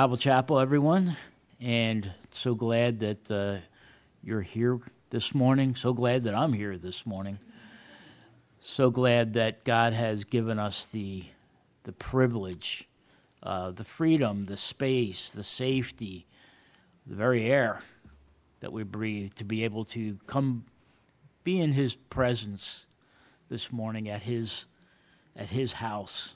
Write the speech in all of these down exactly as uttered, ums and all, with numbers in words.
Bible Chapel, everyone, and so glad that uh, you're here this morning. So glad that I'm here this morning. So glad that God has given us the the privilege, uh, the freedom, the space, the safety, the very air that we breathe to be able to come be in His presence this morning at His at His house.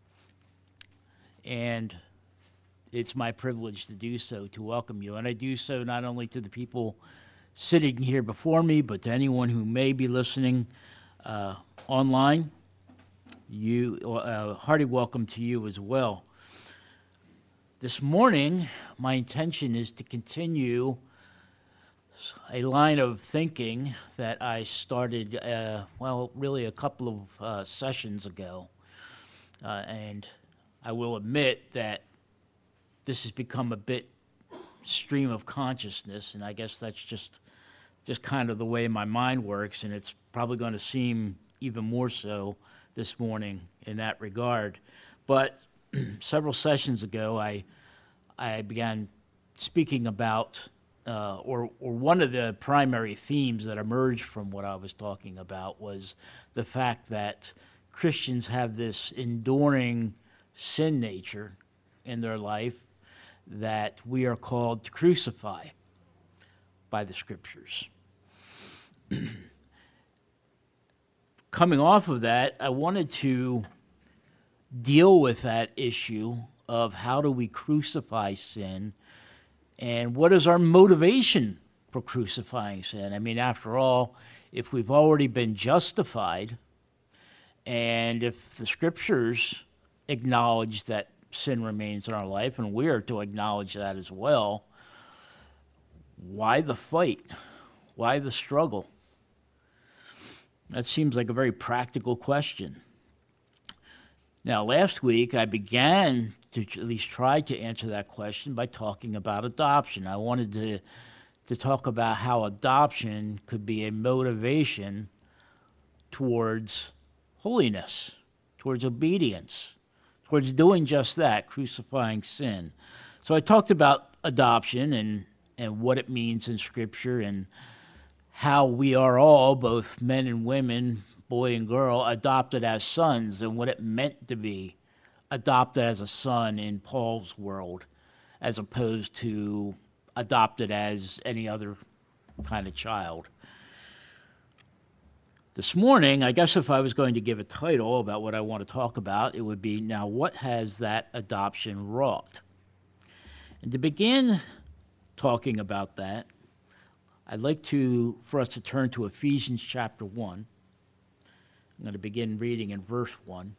And it's my privilege to do so, to welcome you. And I do so not only to the people sitting here before me, but to anyone who may be listening uh, online. You, uh, hearty welcome to you as well. This morning, my intention is to continue a line of thinking that I started, uh, well, really a couple of uh, sessions ago. Uh, and I will admit that this has become a bit stream of consciousness, and I guess that's just just kind of the way my mind works, and it's probably going to seem even more so this morning in that regard. But several sessions ago, I I began speaking about, uh, or or one of the primary themes that emerged from what I was talking about was the fact that Christians have this enduring sin nature in their life that we are called to crucify by the Scriptures. Coming off of that, I wanted to deal with that issue of how do we crucify sin and what is our motivation for crucifying sin. I mean, after all, if we've already been justified and if the Scriptures acknowledge that sin remains in our life, and we are to acknowledge that as well, why the fight? Why the struggle? That seems like a very practical question. Now, last week I began to at least try to answer that question by talking about adoption. I wanted to to talk about how adoption could be a motivation towards holiness, towards obedience, towards doing just that, crucifying sin. So I talked about adoption and, and what it means in Scripture and how we are all, both men and women, boy and girl, adopted as sons and what it meant to be adopted as a son in Paul's world as opposed to adopted as any other kind of child. This morning, I guess if I was going to give a title about what I want to talk about, it would be, now what has that adoption wrought? And to begin talking about that, I'd like to for us to turn to Ephesians chapter one. I'm going to begin reading in verse one.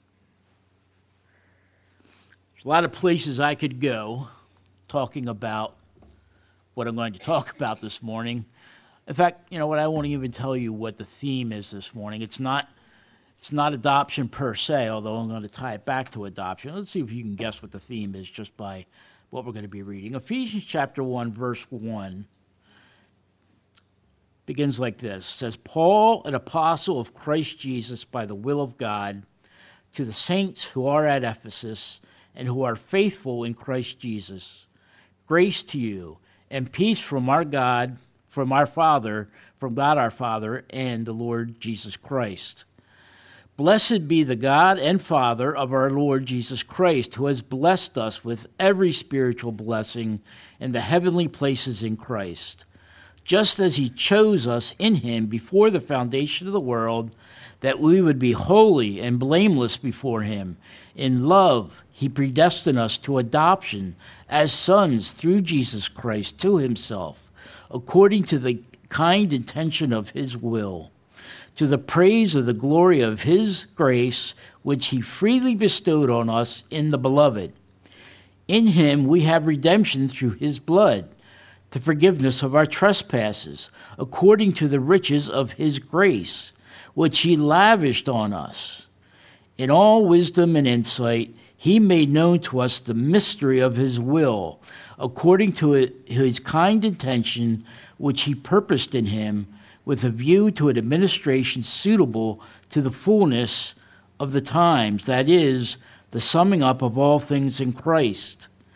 There's a lot of places I could go talking about what I'm going to talk about this morning. In fact, you know what, I won't even tell you what the theme is this morning. It's not it's not adoption per se, although I'm going to tie it back to adoption. Let's see if you can guess what the theme is just by what we're going to be reading. Ephesians chapter one, verse one begins like this. It says, Paul, an apostle of Christ Jesus by the will of God, to the saints who are at Ephesus and who are faithful in Christ Jesus, grace to you and peace from our God, from our Father, from God our Father, and the Lord Jesus Christ. Blessed be the God and Father of our Lord Jesus Christ, who has blessed us with every spiritual blessing in the heavenly places in Christ, just as He chose us in Him before the foundation of the world, that we would be holy and blameless before Him. In love, He predestined us to adoption as sons through Jesus Christ to Himself, according to the kind intention of His will, to the praise of the glory of His grace, which He freely bestowed on us in the Beloved. In Him we have redemption through His blood, the forgiveness of our trespasses, according to the riches of His grace, which He lavished on us. In all wisdom and insight, He made known to us the mystery of His will, according to His kind intention, which He purposed in Him, with a view to an administration suitable to the fullness of the times, that is, the summing up of all things in Christ.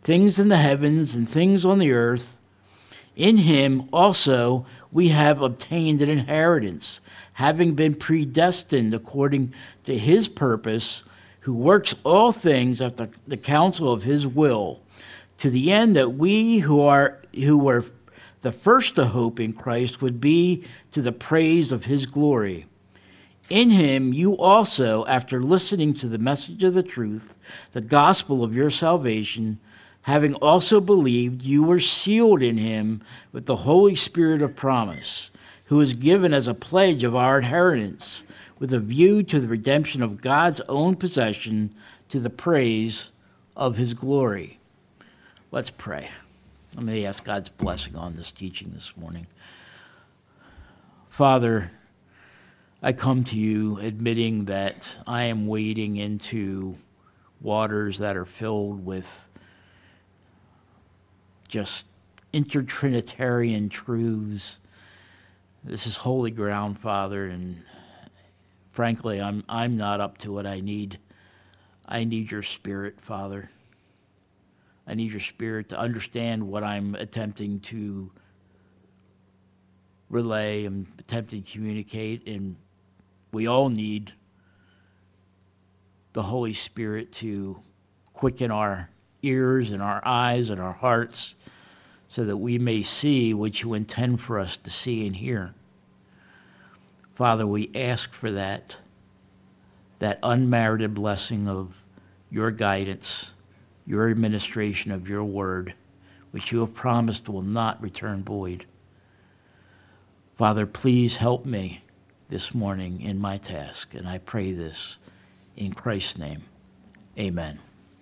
things in the heavens and things on the earth. In him also we have obtained an inheritance, having been predestined according to his purpose, who works all things after the counsel of his will, to the end that we who are who were the first to hope in Christ would be to the praise of his glory. In him you also, after listening to the message of the truth, the gospel of your salvation, having also believed, you were sealed in him with the Holy Spirit of promise, who is given as a pledge of our inheritance, with a view to the redemption of God's own possession, to the praise of his glory. Let's pray. Let me ask God's blessing on this teaching this morning. Father, I come to you admitting that I am wading into waters that are filled with just intertrinitarian truths. This is holy ground, Father, and frankly, I'm I'm not up to it. I need I need your Spirit, Father. I need your Spirit to understand what I'm attempting to relay and attempting to communicate, and we all need the Holy Spirit to quicken our ears and our eyes and our hearts so that we may see what you intend for us to see and hear. Father, we ask for that, that unmerited blessing of your guidance, your administration of your word, which you have promised will not return void. Father, please help me this morning in my task, and I pray this in Christ's name. Amen.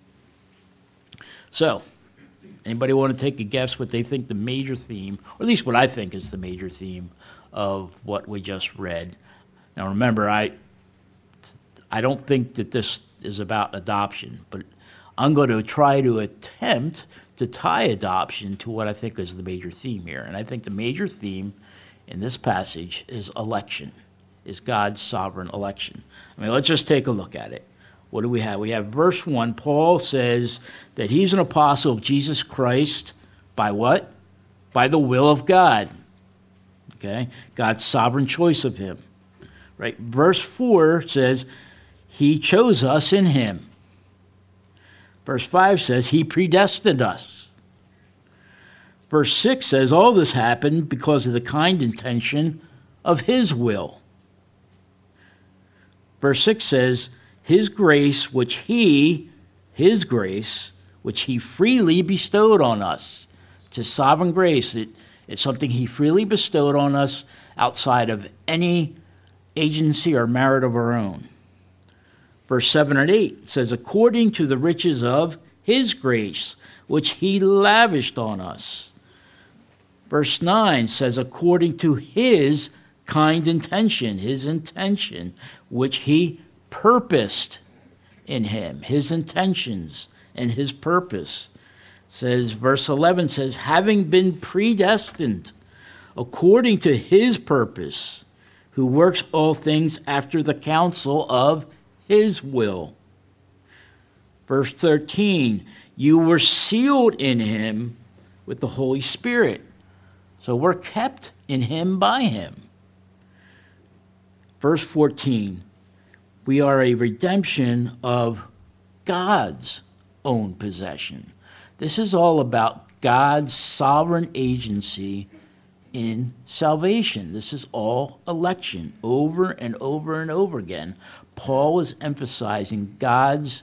So, anybody want to take a guess what they think the major theme, or at least what I think is the major theme of what we just read? Now remember, I I don't think that this is about adoption, but I'm going to try to attempt to tie adoption to what I think is the major theme here. And I think the major theme in this passage is election, is God's sovereign election. I mean, let's just take a look at it. What do we have? We have verse one. Paul says that he's an apostle of Jesus Christ by what? By the will of God. Okay? God's sovereign choice of him. Right? Verse four says he chose us in him. Verse five says he predestined us. Verse six says all this happened because of the kind intention of his will. Verse six says his grace, which he, his grace, which he freely bestowed on us. It's his sovereign grace. It, it's something he freely bestowed on us outside of any agency or merit of our own. Verse seven and eight says, according to the riches of his grace, which he lavished on us. Verse nine says, according to his kind intention, his intention, which he purposed in him, his intentions and his purpose. Says verse eleven says, having been predestined according to his purpose, who works all things after the counsel of his will. Verse thirteen, you were sealed in him with the Holy Spirit. So we're kept in him by him. Verse fourteen, we are a redemption of God's own possession. This is all about God's sovereign agency in salvation. This is all election. Over and over and over again, Paul is emphasizing God's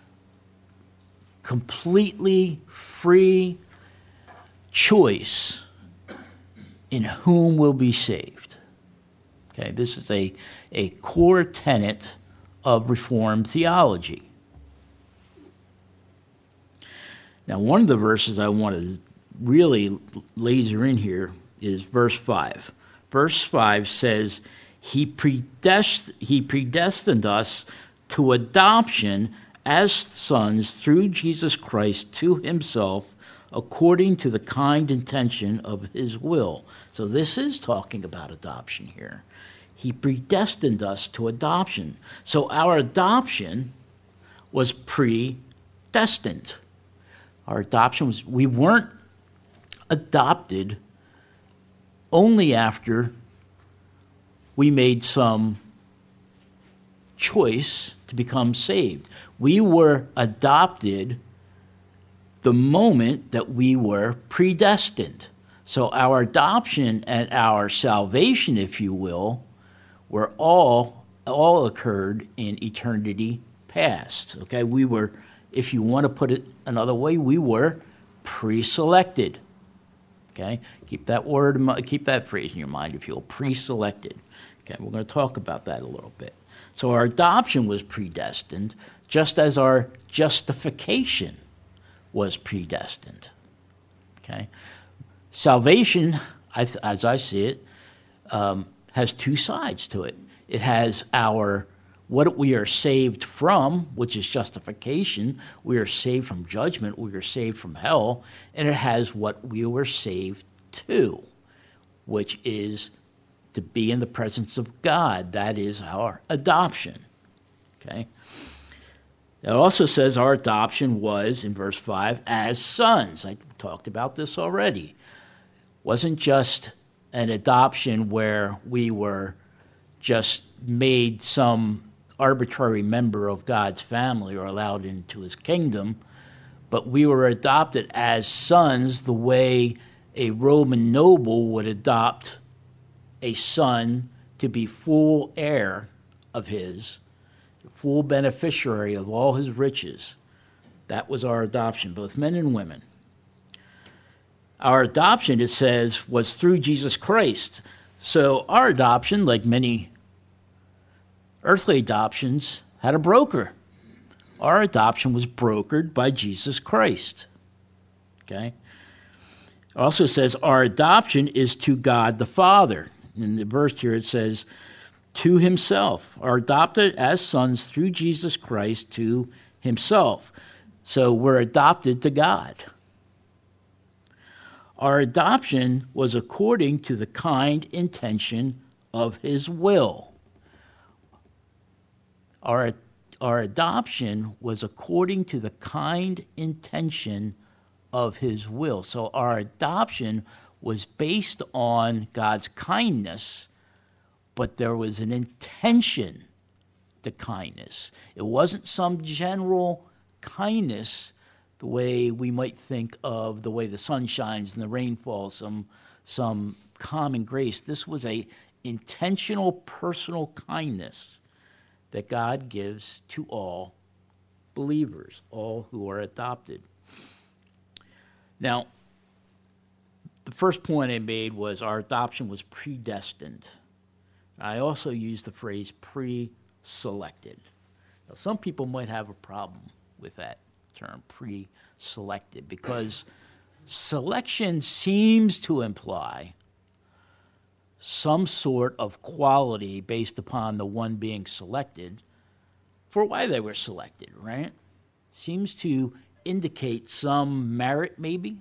completely free choice in whom will be saved. Okay, this is a, a core tenet of Reformed theology. Now, one of the verses I want to really laser in here is verse five. Verse five says, he, predest- he predestined us to adoption as sons through Jesus Christ to himself, according to the kind intention of his will. So this is talking about adoption here. He predestined us to adoption. So our adoption was predestined. Our adoption was, we weren't adopted only after we made some choice to become saved. We were adopted the moment that we were predestined. So our adoption and our salvation, if you will, were all all occurred in eternity past. Okay, we were, if you want to put it another way, we were pre-selected. Okay, keep that word, keep that phrase in your mind, if you will, pre-selected. Okay, we're going to talk about that a little bit. So our adoption was predestined, just as our justification was predestined. Okay, salvation, as I see it, um, has two sides to it. It has our what we are saved from, which is justification. We are saved from judgment. We are saved from hell. And it has what we were saved to, which is to be in the presence of God. That is our adoption. Okay. It also says our adoption was, in verse five, as sons. I talked about this already. It wasn't just an adoption where we were just made some arbitrary member of God's family or allowed into his kingdom, but we were adopted as sons the way a Roman noble would adopt a son to be full heir of his, full beneficiary of all his riches. That was our adoption, both men and women. Our adoption, it says, was through Jesus Christ. So our adoption, like many earthly adoptions, had a broker. Our adoption was brokered by Jesus Christ. Okay? It also says our adoption is to God the Father. In the verse here it says, to himself, are adopted as sons through Jesus Christ to himself. So we're adopted to God. Our adoption was according to the kind intention of his will. Our, our adoption was according to the kind intention of his will. So our adoption was based on God's kindness, but there was an intention to kindness. It wasn't some general kindness the way we might think of the way the sun shines and the rain falls, some, some common grace. This was a intentional personal kindness that God gives to all believers, all who are adopted. Now, the first point I made was our adoption was predestined. I also used the phrase pre-selected. Now, some people might have a problem with that term, pre-selected, because selection seems to imply some sort of quality based upon the one being selected for why they were selected, right? Seems to indicate some merit, maybe.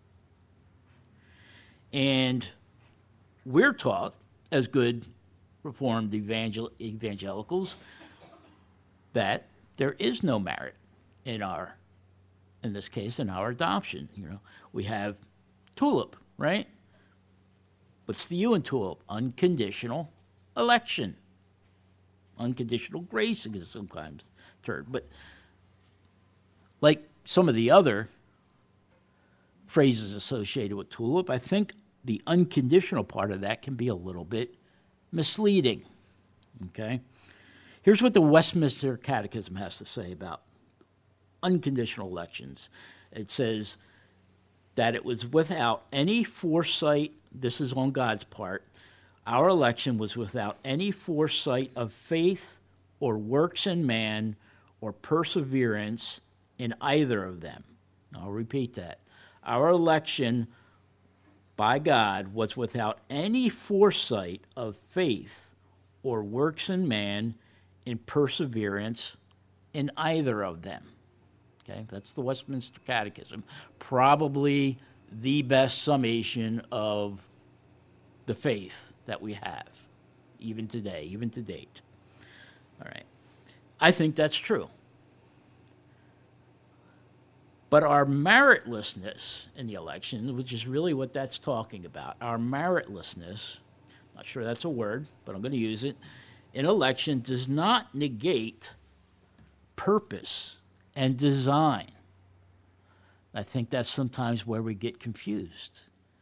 And we're taught, as good Reformed evangel- evangelicals, that there is no merit in our, in this case, in our adoption. You know, we have TULIP, right? What's the U in TULIP? Unconditional election. Unconditional grace is sometimes termed. But like some of the other phrases associated with TULIP, I think the unconditional part of that can be a little bit misleading. Okay? Here's what the Westminster Catechism has to say about unconditional elections. It says that it was without any foresight, this is on God's part, our election was without any foresight of faith or works in man or perseverance in either of them. I'll repeat that. Our election by God was without any foresight of faith or works in man in perseverance in either of them. Okay, that's the Westminster Catechism. Probably the best summation of the faith that we have, even today, even to date. All right. I think that's true. But our meritlessness in the election, which is really what that's talking about, our meritlessness, not sure that's a word, but I'm going to use it, in election does not negate purpose and design. I think that's sometimes where we get confused.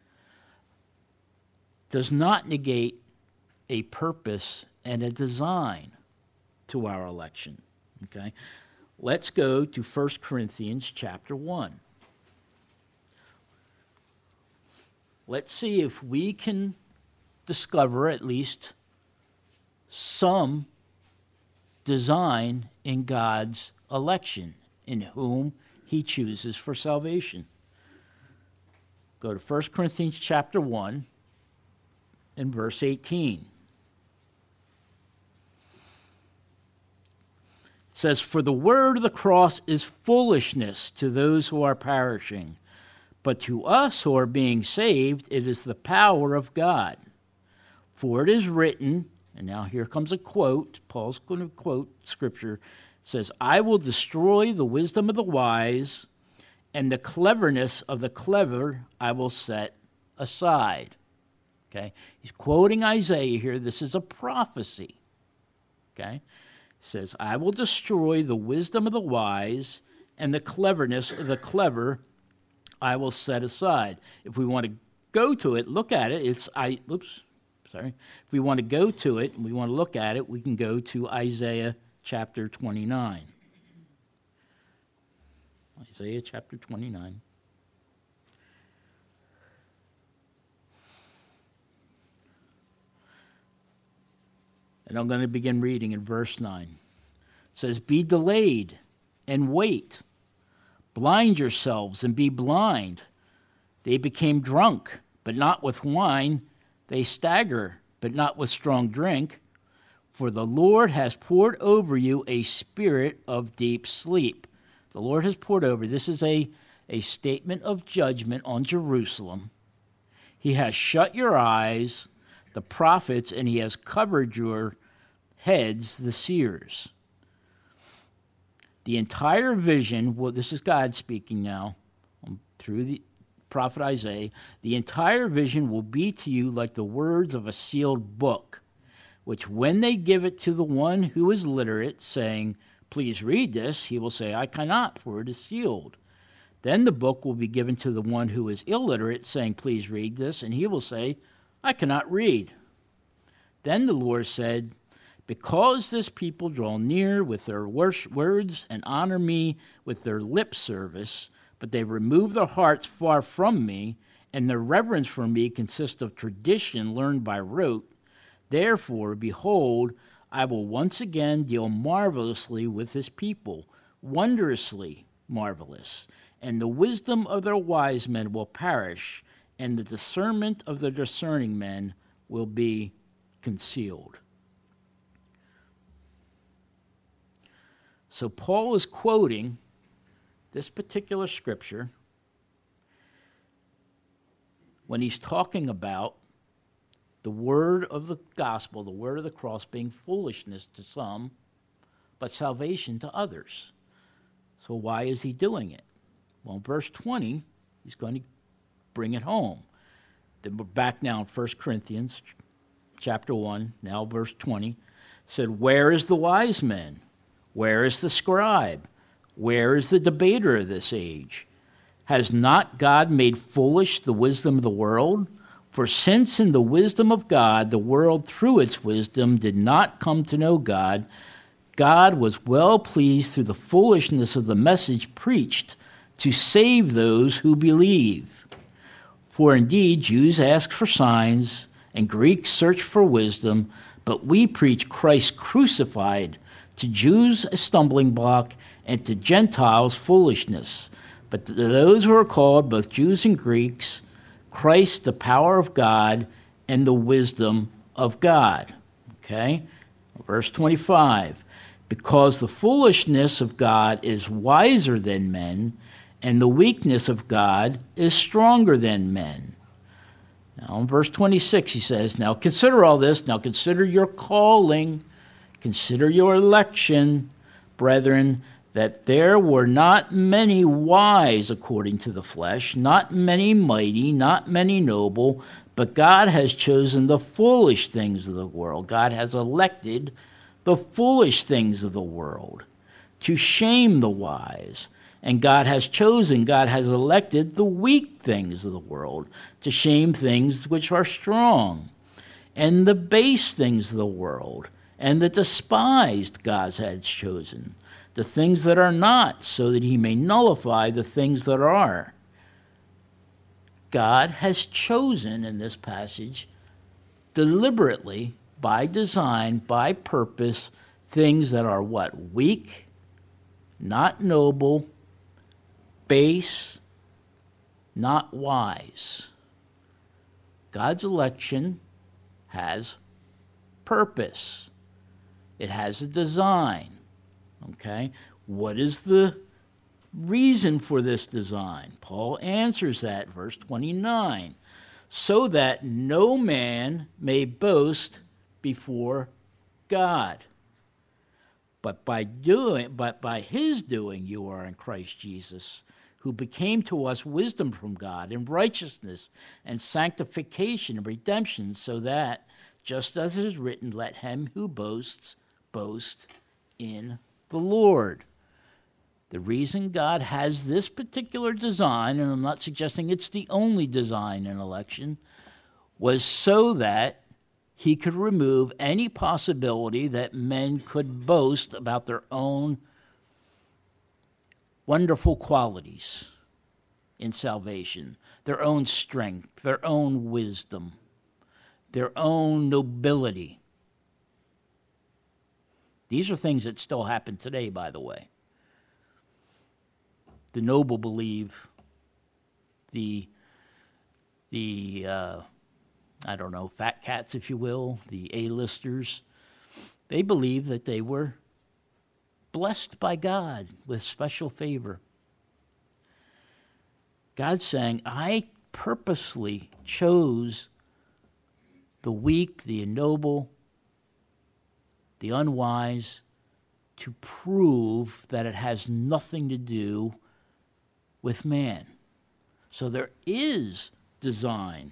Does not negate a purpose and a design to our election. Okay? Let's go to First Corinthians chapter one. Let's see if we can discover at least some design in God's election, in whom he chooses for salvation. Go to First Corinthians chapter one and verse eighteen. It says, "For the word of the cross is foolishness to those who are perishing, but to us who are being saved, it is the power of God. For it is written," and now here comes a quote, Paul's going to quote scripture, it says, "I will destroy the wisdom of the wise, and the cleverness of the clever I will set aside." Okay? He's quoting Isaiah here. This is a prophecy. Okay? It says, "I will destroy the wisdom of the wise, and the cleverness of the clever I will set aside." If we want to go to it, look at it, it's I oops, sorry. If we want to go to it and we want to look at it, we can go to Isaiah chapter twenty-nine. Isaiah chapter twenty-nine. And I'm going to begin reading in verse nine. It says, "Be delayed and wait. Blind yourselves and be blind. They became drunk, but not with wine. They stagger, but not with strong drink. For the Lord has poured over you a spirit of deep sleep." The Lord has poured over. This is a, a statement of judgment on Jerusalem. "He has shut your eyes, the prophets, and he has covered your heads, the seers." The entire vision, well, this is God speaking now through the prophet Isaiah, the entire vision will be to you like the words of a sealed book, which when they give it to the one who is literate, saying, "Please read this," he will say, "I cannot, for it is sealed." Then the book will be given to the one who is illiterate, saying, "Please read this," and he will say, "I cannot read." Then the Lord said, "Because this people draw near with their words and honor me with their lip service, but they remove their hearts far from me, and their reverence for me consists of tradition learned by rote, therefore, behold, I will once again deal marvelously with this people, wondrously marvelous, and the wisdom of their wise men will perish, and the discernment of the discerning men will be concealed." So Paul is quoting this particular scripture when he's talking about the word of the gospel, the word of the cross being foolishness to some, but salvation to others. So why is he doing it? Well, in verse twenty, he's going to bring it home. Then we're back now in First Corinthians chapter one, now verse twenty, said, "Where is the wise man? Where is the scribe? Where is the debater of this age? Has not God made foolish the wisdom of the world? For since in the wisdom of God, the world through its wisdom did not come to know God, God was well pleased through the foolishness of the message preached to save those who believe. For indeed, Jews ask for signs, and Greeks search for wisdom, but we preach Christ crucified, to Jews a stumbling block, and to Gentiles foolishness. But to those who are called, both Jews and Greeks, Christ the power of God and the wisdom of God." Okay? Verse twenty-five. "Because the foolishness of God is wiser than men, and the weakness of God is stronger than men." Now in verse twenty-six he says, "Now consider all this, now consider your calling, consider your election, brethren, that there were not many wise according to the flesh, not many mighty, not many noble, but God has chosen the foolish things of the world. God has elected the foolish things of the world to shame the wise. And God has chosen, God has elected the weak things of the world to shame things which are strong, and the base things of the world, and the despised God has chosen, the things that are not, so that he may nullify the things that are. God has chosen in this passage, deliberately, by design, by purpose, things that are what? Weak, not noble, base, not wise. God's election has purpose. It has a design. Okay? What is the reason for this design? Paul answers that, verse twenty-nine. So that no man may boast before God. But by doing, but by his doing you are in Christ Jesus, who became to us wisdom from God, and righteousness, and sanctification, and redemption, so that, just as it is written, let him who boasts boast in the Lord. The reason God has this particular design, and I'm not suggesting it's the only design in election, was so that he could remove any possibility that men could boast about their own wonderful qualities in salvation, their own strength, their own wisdom, their own nobility. These are things that still happen today, by the way. The noble believe, the, the uh, I don't know, fat cats, if you will, the A-listers, they believe that they were blessed by God with special favor. God's saying, I purposely chose the weak, the ignoble, the unwise, to prove that it has nothing to do with man. So there is design.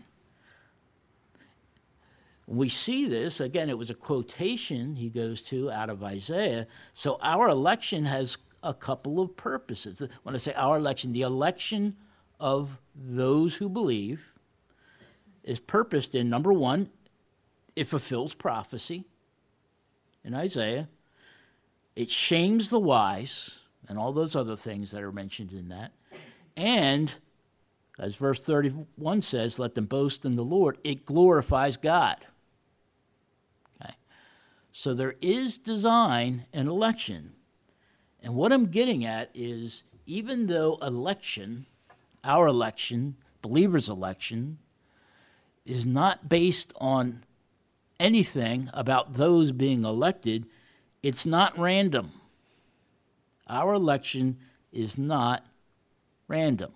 We see this, again, it was a quotation he goes to out of Isaiah. So our election has a couple of purposes. When I say our election, the election of those who believe is purposed in, number one, it fulfills prophecy in Isaiah. It shames the wise, and all those other things that are mentioned in that. And, as verse thirty-one says, let them boast in the Lord. It glorifies God. Okay. So there is design in election. And what I'm getting at is, even though election, our election, believers' election, is not based on anything about those being elected, it's not random. Our election is not random.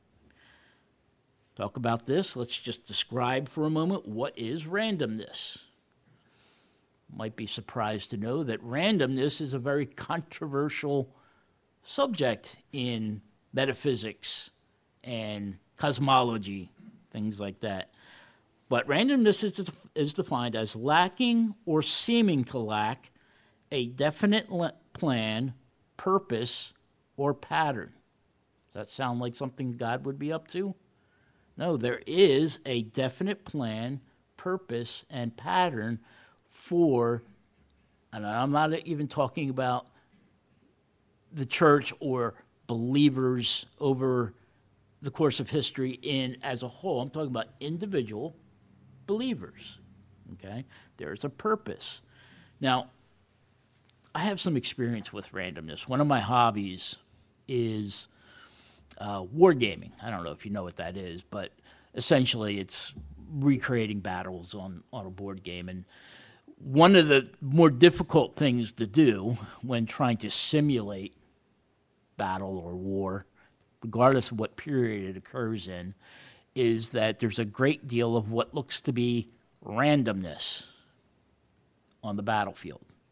Talk about this. Let's just describe for a moment what is randomness. Might be surprised to know that randomness is a very controversial subject in metaphysics and cosmology, things like that. But randomness is, is defined as lacking or seeming to lack a definite plan, purpose, or pattern. Does that sound like something God would be up to? No, there is a definite plan, purpose, and pattern for, and I'm not even talking about the church or believers over the course of history in as a whole. I'm talking about individual believers. Okay? There's a purpose. Now, I have some experience with randomness. One of my hobbies is uh, wargaming. I don't know if you know what that is, but essentially it's recreating battles on, on a board game. And one of the more difficult things to do when trying to simulate battle or war, regardless of what period it occurs in, is that there's a great deal of what looks to be randomness on the battlefield.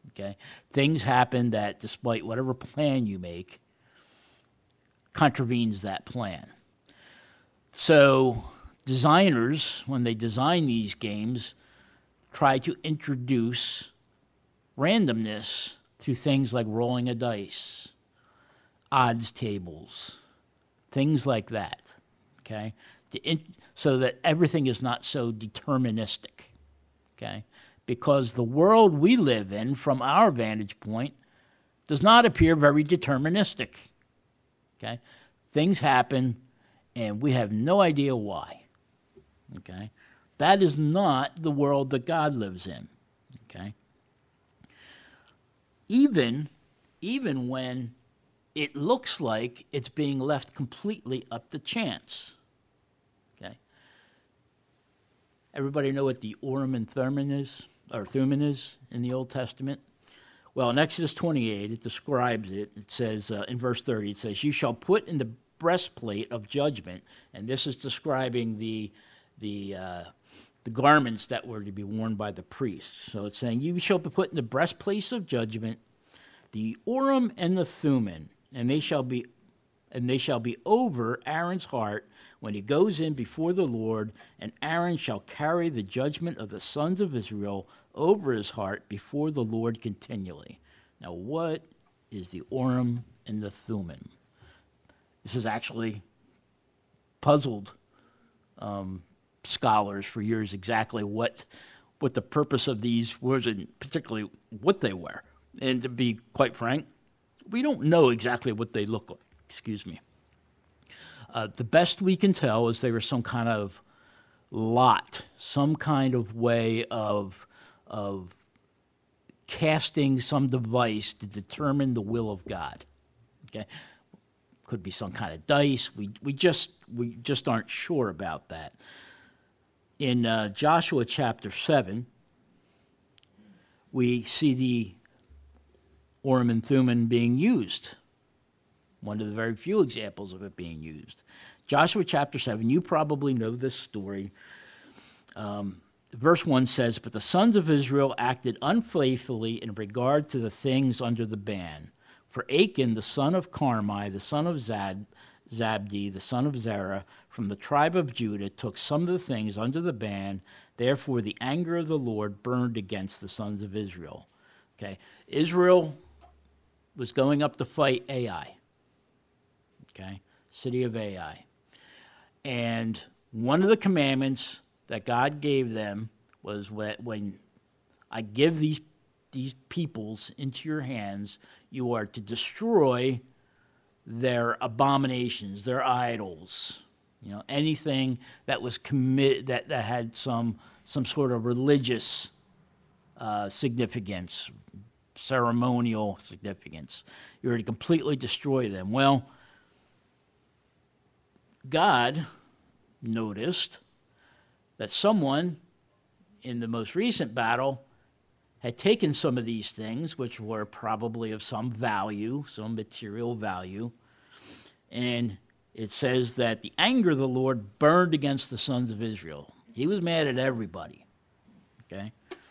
Okay? Things happen that, despite whatever plan you make, contravenes that plan. So designers, when they design these games, try to introduce randomness through things like rolling a dice, odds tables, things like that. Okay? To in, so that everything is not so deterministic. Okay? Because the world we live in, from our vantage point, does not appear very deterministic. Okay? Things happen, and we have no idea why. Okay? That is not the world that God lives in. Okay? Even, even when it looks like it's being left completely up to chance. Okay? Everybody know what the Urim and Thummim is, or Thummim is in the Old Testament? Well, in Exodus twenty-eight, it describes it. It says, uh, in verse thirty, it says, "You shall put in the breastplate of judgment," and this is describing the the uh, the garments that were to be worn by the priests. So it's saying, "You shall be put in the breastplate of judgment, the Urim and the Thummim, and they shall be and they shall be over Aaron's heart when he goes in before the Lord, and Aaron shall carry the judgment of the sons of Israel over his heart before the Lord continually." Now, what is the Urim and the Thummim? This has actually puzzled um, scholars for years exactly what what the purpose of these words and particularly what they were. And to be quite frank, we don't know exactly what they look like. Excuse me. Uh, the best we can tell is they were some kind of lot, some kind of way of of casting some device to determine the will of God. Okay, could be some kind of dice. We we just we just aren't sure about that. In uh, Joshua chapter seven, we see the Urim and Thummim being used. One of the very few examples of it being used. Joshua chapter seven, you probably know this story. Um, verse one says, "But the sons of Israel acted unfaithfully in regard to the things under the ban. For Achan, the son of Carmi, the son of Zad, Zabdi, the son of Zerah, from the tribe of Judah, took some of the things under the ban. Therefore the anger of the Lord burned against the sons of Israel." Okay, Israel was going up to fight Ai. Okay, city of Ai. And one of the commandments that God gave them was when I give these these peoples into your hands, you are to destroy their abominations, their idols, you know, anything that was committed that, that had some some sort of religious uh, significance, ceremonial significance. You are to completely destroy them. Well, God noticed that someone in the most recent battle had taken some of these things, which were probably of some value, some material value, and it says that the anger of the Lord burned against the sons of Israel. He was mad at everybody. Okay?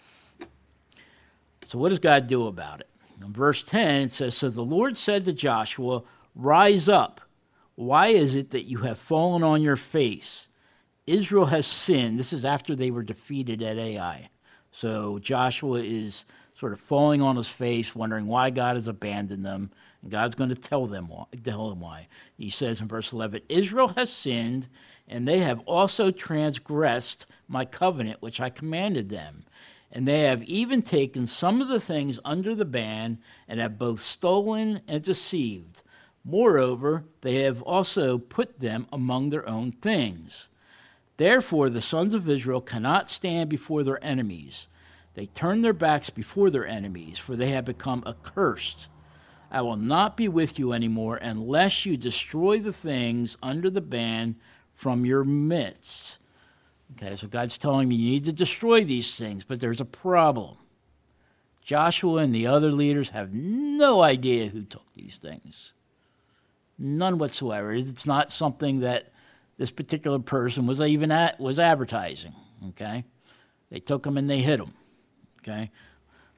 So what does God do about it? In verse ten, it says, "So the Lord said to Joshua, 'Rise up. Why is it that you have fallen on your face? Israel has sinned.'" This is after they were defeated at Ai. So Joshua is sort of falling on his face, wondering why God has abandoned them. And God's going to tell them why, tell him why. He says in verse eleven, "Israel has sinned, and they have also transgressed my covenant which I commanded them. And they have even taken some of the things under the ban, and have both stolen and deceived. Moreover, they have also put them among their own things. Therefore the sons of Israel cannot stand before their enemies. They turn their backs before their enemies, for they have become accursed. I will not be with you anymore unless you destroy the things under the ban from your midst." Okay, so God's telling me you need to destroy these things, but there's a problem. Joshua and the other leaders have no idea who took these things. None whatsoever. It's not something that this particular person was even at, was advertising. Okay, they took them and they hid them. Okay,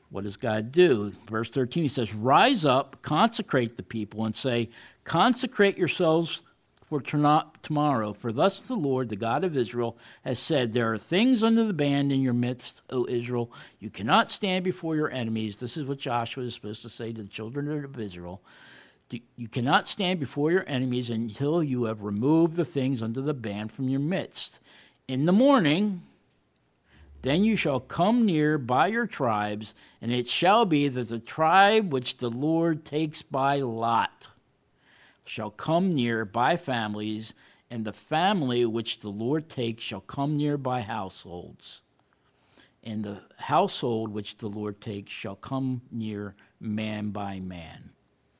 What does God do? Verse thirteen, he says, rise up, consecrate the people, and say, consecrate yourselves for tomorrow, for thus the Lord, the God of Israel, has said, there are things under the ban in your midst, O Israel. You cannot stand before your enemies. This is what Joshua is supposed to say to the children of Israel. You cannot stand before your enemies until you have removed the things under the ban from your midst. In the morning, then you shall come near by your tribes, and it shall be that the tribe which the Lord takes by lot shall come near by families, and the family which the Lord takes shall come near by households. And the household which the Lord takes shall come near man by man.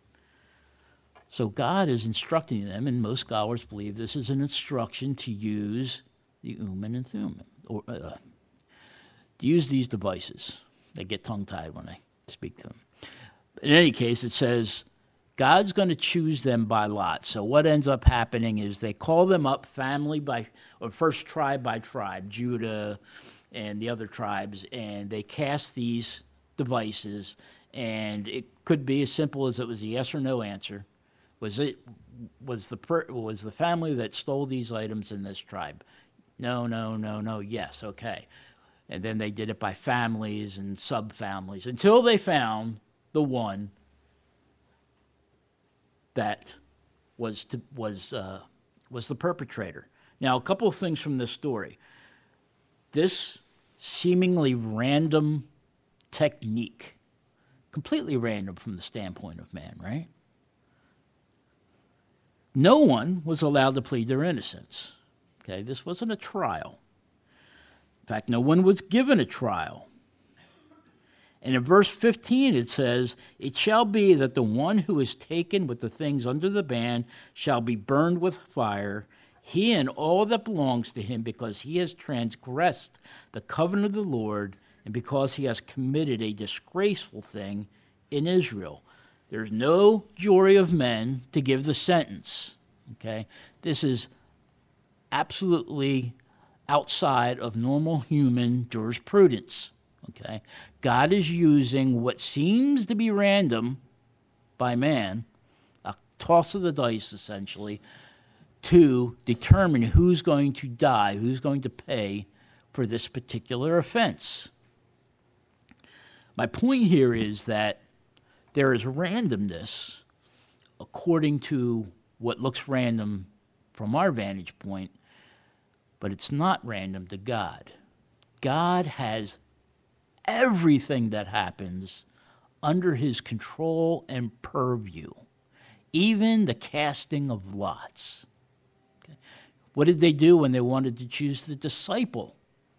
So God is instructing them, and most scholars believe this is an instruction to use the Urim and Thummim, or uh, to use these devices. They get tongue-tied when I speak to them. In any case, it says God's going to choose them by lot. So what ends up happening is they call them up family by, or first tribe by tribe, Judah and the other tribes, and they cast these devices, and it could be as simple as it was a yes or no answer. Was it was the per, was the family that stole these items in this tribe? No, no, no, no. Yes, okay. And then they did it by families and sub-families until they found the one that was to, was uh, was the perpetrator. Now, a couple of things from this story. This seemingly random technique, completely random from the standpoint of man, right? No one was allowed to plead their innocence. Okay, this wasn't a trial. In fact, no one was given a trial. And in verse fifteen it says, it shall be that the one who is taken with the things under the ban shall be burned with fire, he and all that belongs to him, because he has transgressed the covenant of the Lord, and because he has committed a disgraceful thing in Israel. There's no jury of men to give the sentence. Okay? This is absolutely outside of normal human jurisprudence. Okay? God is using what seems to be random by man, a toss of the dice essentially, to determine who's going to die, who's going to pay for this particular offense. My point here is that there is randomness according to what looks random from our vantage point, but it's not random to God. God has everything that happens under his control and purview, even the casting of lots. Okay. What did they do when they wanted to choose the disciple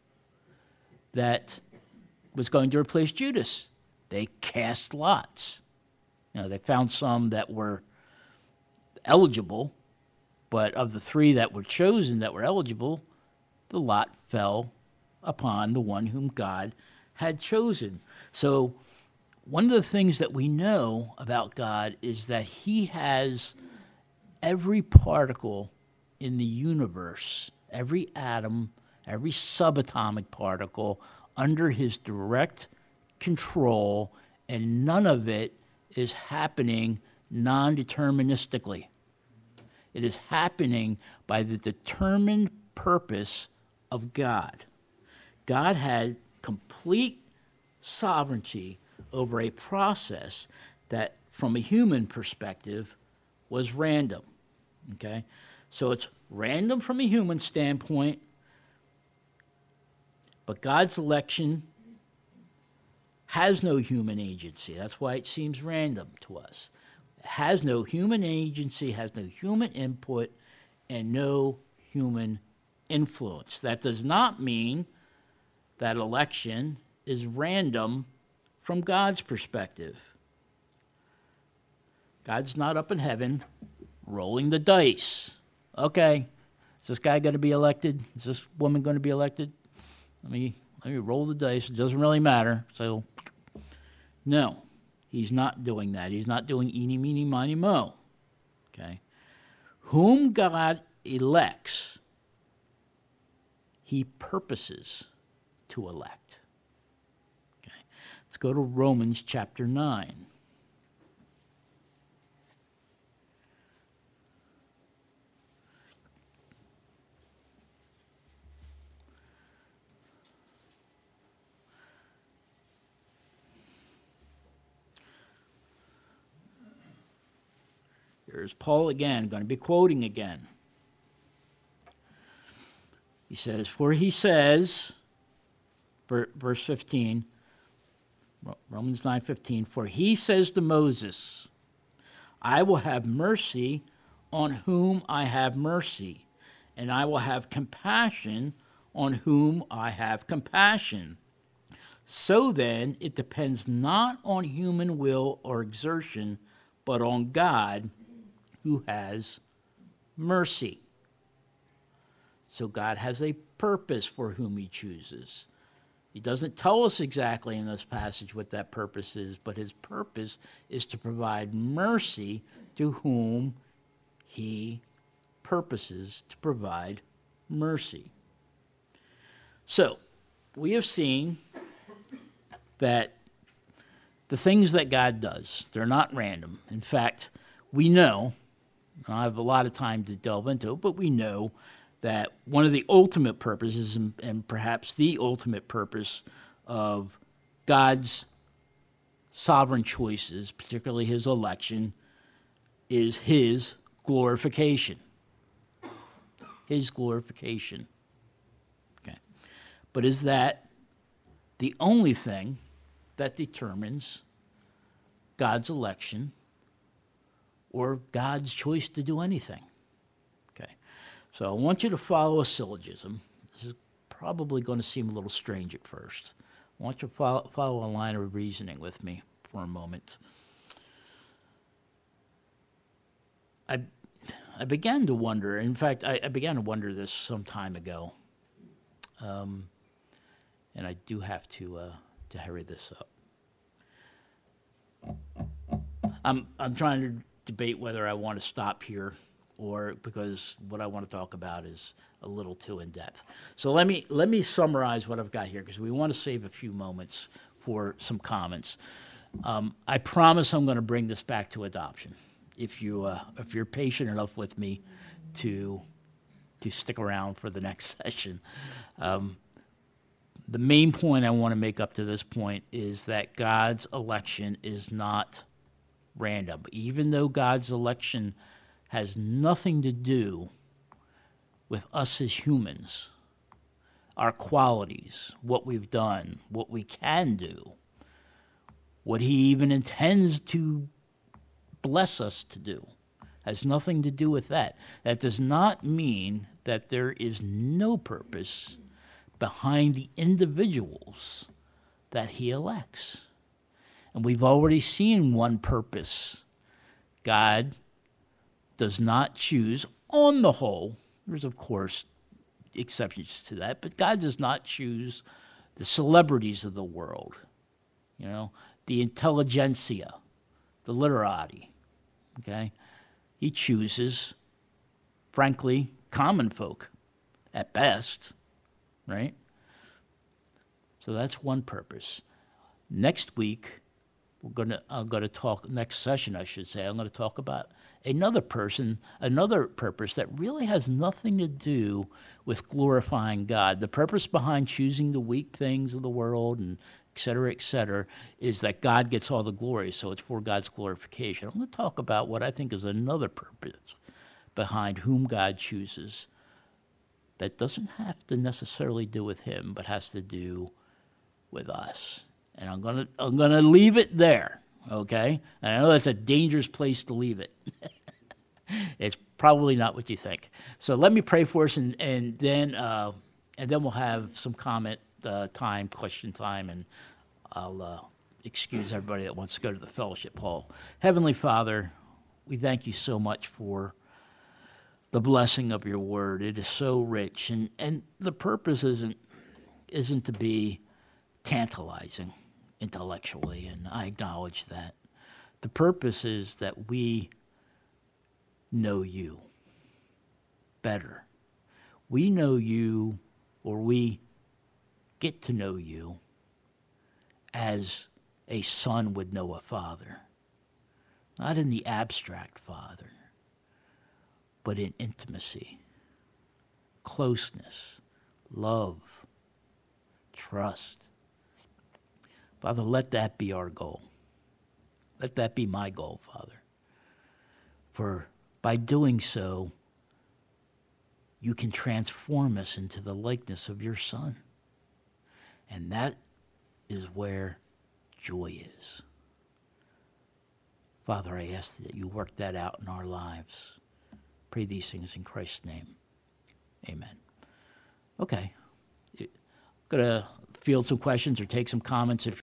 that was going to replace Judas? They cast lots. You know, they found some that were eligible, but of the three that were chosen that were eligible, the lot fell upon the one whom God had chosen. So one of the things that we know about God is that he has every particle in the universe, every atom, every subatomic particle under his direct control, and none of it is happening non-deterministically. It is happening by the determined purpose of God. God had complete sovereignty over a process that, from a human perspective, was random. Okay? So it's random from a human standpoint, but God's election has no human agency. That's why it seems random to us. It has no human agency, has no human input, and no human influence. That does not mean that election is random from God's perspective. God's not up in heaven rolling the dice. Okay, is this guy going to be elected? Is this woman going to be elected? Let me let me roll the dice. It doesn't really matter. So, no, he's not doing that. He's not doing eeny, meeny, miny, mo. Okay, whom God elects, he purposes to elect. Okay, Let's go to Romans chapter nine. Here's Paul again, going to be quoting again. He says, for he says, verse fifteen, Romans nine fifteen, for he says to Moses, I will have mercy on whom I have mercy, and I will have compassion on whom I have compassion. So then, it depends not on human will or exertion, but on God, who has mercy. So God has a purpose for whom he chooses. He doesn't tell us exactly in this passage what that purpose is, but his purpose is to provide mercy to whom he purposes to provide mercy. So, we have seen that the things that God does, they're not random. In fact, we know, I don't have a lot of time to delve into it, but we know that one of the ultimate purposes, and, and perhaps the ultimate purpose of God's sovereign choices, particularly his election, is his glorification. His glorification. Okay. But is that the only thing that determines God's election or God's choice to do anything? Okay. So I want you to follow a syllogism. This is probably going to seem a little strange at first. I want you to follow, follow a line of reasoning with me for a moment. I I began to wonder, in fact, I, I began to wonder this some time ago, um, and I do have to uh, to hurry this up. I'm I'm trying to debate whether I want to stop here, or because what I want to talk about is a little too in depth. So let me let me summarize what I've got here, because we want to save a few moments for some comments. Um, I promise I'm going to bring this back to adoption. If you uh, if you're patient enough with me to to stick around for the next session. Um, the main point I want to make up to this point is that God's election is not random. Even though God's election has nothing to do with us as humans, our qualities, what we've done, what we can do, what he even intends to bless us to do, has nothing to do with that. That does not mean that there is no purpose behind the individuals that he elects. And we've already seen one purpose. God does not choose, on the whole, there's of course exceptions to that, but God does not choose the celebrities of the world, you know, the intelligentsia, the literati, okay? He chooses, frankly, common folk at best, right? So that's one purpose. Next week, we're gonna I'm gonna talk. Next session, I should say, I'm gonna talk about another person, another purpose that really has nothing to do with glorifying God. The purpose behind choosing the weak things of the world and et cetera, et cetera, is that God gets all the glory. So it's for God's glorification. I'm going to talk about what I think is another purpose behind whom God chooses that doesn't have to necessarily do with him, but has to do with us. And I'm gonna I'm gonna leave it there, okay? And I know that's a dangerous place to leave it. It's probably not what you think. So let me pray for us, and and then uh, and then we'll have some comment uh, time, question time, and I'll uh, excuse everybody that wants to go to the fellowship hall. Heavenly Father, we thank you so much for the blessing of your word. It is so rich, and and the purpose isn't isn't to be tantalizing intellectually, and I acknowledge that. The purpose is that we know you better. We know you, or we get to know you as a son would know a father. Not in the abstract father, but in intimacy, closeness, love, trust. Father, let that be our goal. Let that be my goal, Father. For by doing so, you can transform us into the likeness of your Son. And that is where joy is. Father, I ask that you work that out in our lives. Pray these things in Christ's name. Amen. Okay. I'm going to field some questions or take some comments if